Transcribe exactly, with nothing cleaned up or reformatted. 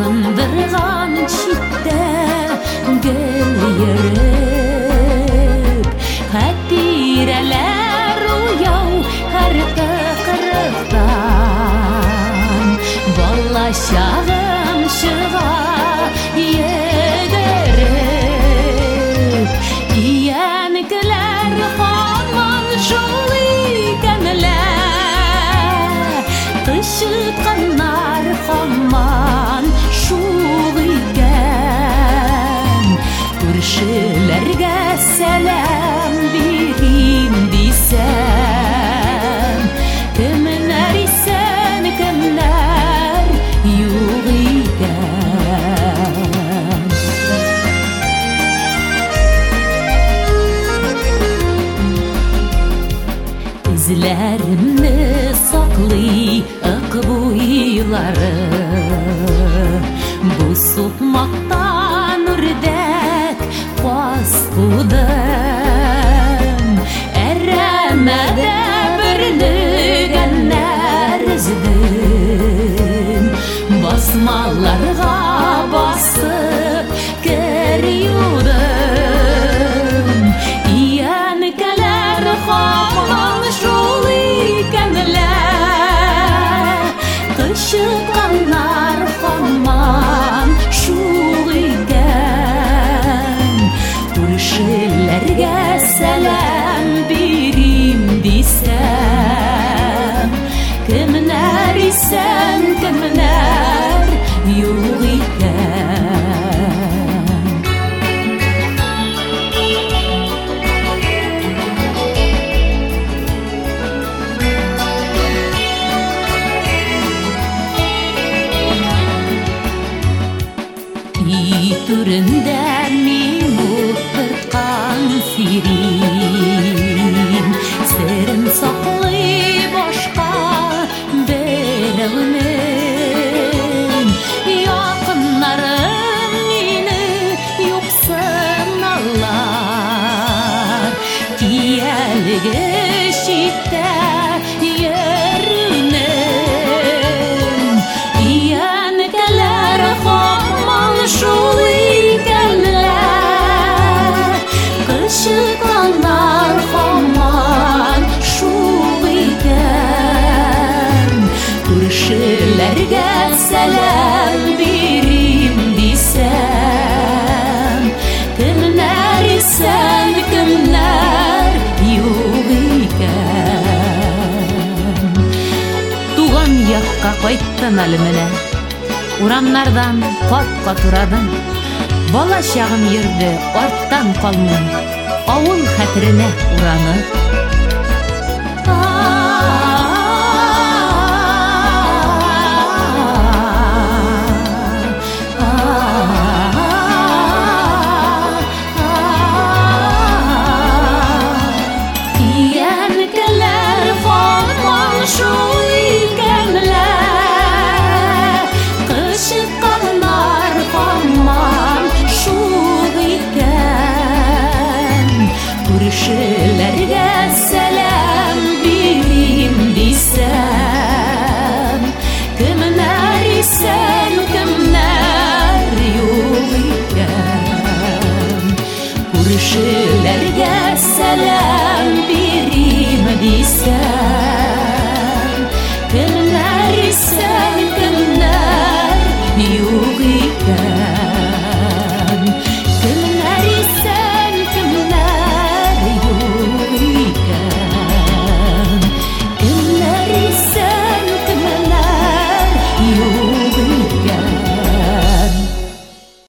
сағындырған шитті гүл еріп, хатирәләр уяу һәр тықырықтан, бала шағым шыға егеріп, иянкілер хаман шул икәнләр, тышытқаннар хаман шул икән. Күршеләргә сәлам бирим дисәм, кемнәр исән, кемнәр юк икән. Изләремне саклый ык буйлары, бу сукмактан үрдәк каз тудым. Әрәмәдә бөрлегәннәр өздем, басмаларга басып кер юдым. Иянкәләр хаман шул икәнләр, тышыкканнар хаман шул икән. Күршеләргә сәлам бирим дисәм, кемнәр исән, кемнәр юк икән. И түрендә мин утырткан сирим, серен саклый башка берәүнең. Якыннарым мине юксыналар, киялеге читтә йөрүнең. Иянкәләр хаман шул икәнләр, кышыкканнар хаман шул икән. Күршеләргә сәлам бирим дисәм, кемнәр исән, кемнәр юк икән. Туган якка кайттым әле менә, урамнардан кат-кат урадым. Бала чагым йөрде арттан калмый, авыл хәтеренә уранып.